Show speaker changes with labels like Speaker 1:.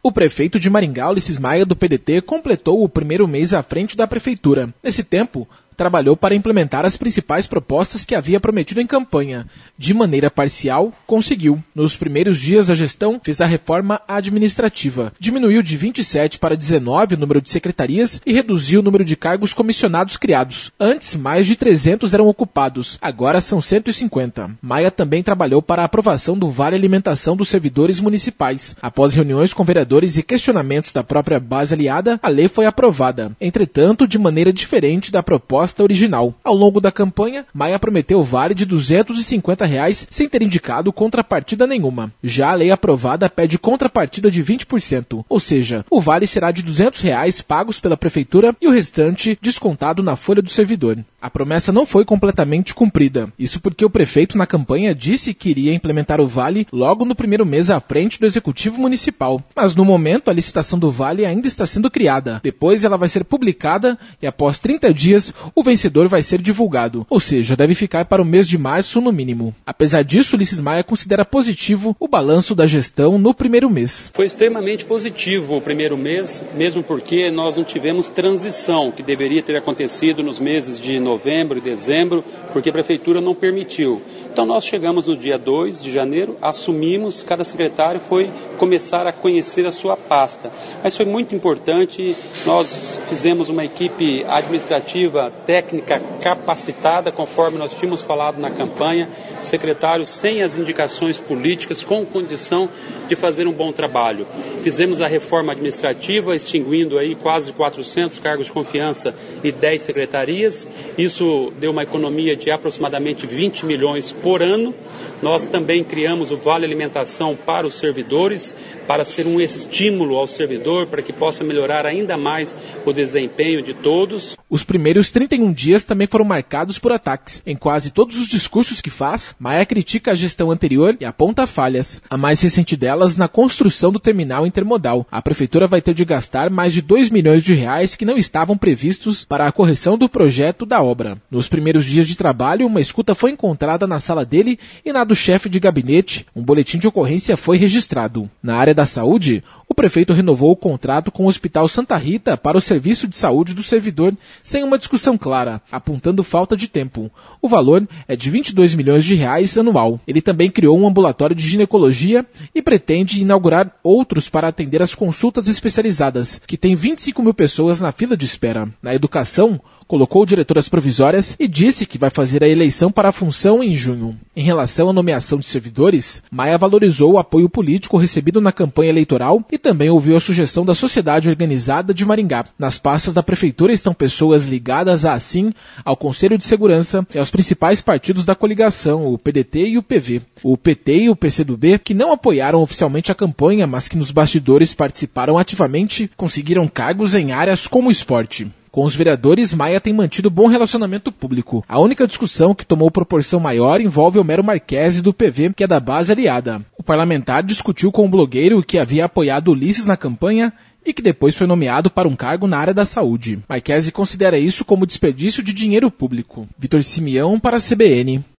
Speaker 1: O prefeito de Maringá, Ulisses Maia, do PDT, completou o primeiro mês à frente da prefeitura. Nesse tempo, trabalhou para implementar as principais propostas que havia prometido em campanha. De maneira parcial, conseguiu. Nos primeiros dias da gestão, fez a reforma administrativa. Diminuiu de 27 para 19 o número de secretarias e reduziu o número de cargos comissionados criados. Antes, mais de 300 eram ocupados. Agora são 150. Maia também trabalhou para a aprovação do Vale Alimentação dos servidores municipais. Após reuniões com vereadores e questionamentos da própria base aliada, a lei foi aprovada. Entretanto, de maneira diferente da proposta original. Ao longo da campanha, Maia prometeu vale de R$ 250 sem ter indicado contrapartida nenhuma. Já a lei aprovada pede contrapartida de 20%, ou seja, o vale será de R$ 200 pagos pela prefeitura e o restante descontado na folha do servidor. A promessa não foi completamente cumprida. Isso porque o prefeito na campanha disse que iria implementar o vale logo no primeiro mês à frente do executivo municipal. Mas no momento a licitação do vale ainda está sendo criada. Depois ela vai ser publicada e após 30 dias o vencedor vai ser divulgado, ou seja, deve ficar para o mês de março no mínimo. Apesar disso, Ulisses Maia considera positivo o balanço da gestão no primeiro mês.
Speaker 2: Foi extremamente positivo o primeiro mês, mesmo porque nós não tivemos transição, que deveria ter acontecido nos meses de novembro e dezembro, porque a prefeitura não permitiu. Então nós chegamos no dia 2 de janeiro, assumimos, cada secretário foi começar a conhecer a sua pasta. Mas foi muito importante, nós fizemos uma equipe administrativa técnica capacitada, conforme nós tínhamos falado na campanha, secretários sem as indicações políticas, com condição de fazer um bom trabalho. Fizemos a reforma administrativa, extinguindo aí quase 400 cargos de confiança e 10 secretarias. Isso deu uma economia de aproximadamente 20 milhões por ano. Nós também criamos o Vale Alimentação para os servidores, para ser um estímulo ao servidor, para que possa melhorar ainda mais o desempenho de todos.
Speaker 1: Os primeiros 31 dias também foram marcados por ataques. Em quase todos os discursos que faz, Maia critica a gestão anterior e aponta falhas. A mais recente delas na construção do terminal intermodal. A prefeitura vai ter de gastar mais de R$ 2 milhões que não estavam previstos para a correção do projeto da obra. Nos primeiros dias de trabalho, uma escuta foi encontrada na sala dele e na do chefe de gabinete. Um boletim de ocorrência foi registrado. Na área da saúde, o prefeito renovou o contrato com o Hospital Santa Rita para o serviço de saúde do servidor, sem uma discussão clara, apontando falta de tempo. O valor é de R$ 22 milhões anual. Ele também criou um ambulatório de ginecologia e pretende inaugurar outros para atender as consultas especializadas, que tem 25 mil pessoas na fila de espera. Na educação, colocou diretoras provisórias e disse que vai fazer a eleição para a função em junho. Em relação à nomeação de servidores, Maia valorizou o apoio político recebido na campanha eleitoral e também ouviu a sugestão da sociedade organizada de Maringá. Nas pastas da prefeitura estão pessoas ligadas à ASSIM, ao Conselho de Segurança e aos principais partidos da coligação, o PDT e o PV. O PT e o PCdoB, que não apoiaram oficialmente a campanha, mas que nos bastidores participaram ativamente, conseguiram cargos em áreas como o esporte. Com os vereadores, Maia tem mantido bom relacionamento público. A única discussão que tomou proporção maior envolve Homero Marquesi, do PV, que é da base aliada. O parlamentar discutiu com um blogueiro que havia apoiado Ulisses na campanha e que depois foi nomeado para um cargo na área da saúde. Marquesi considera isso como desperdício de dinheiro público. Vitor Simeão para a CBN.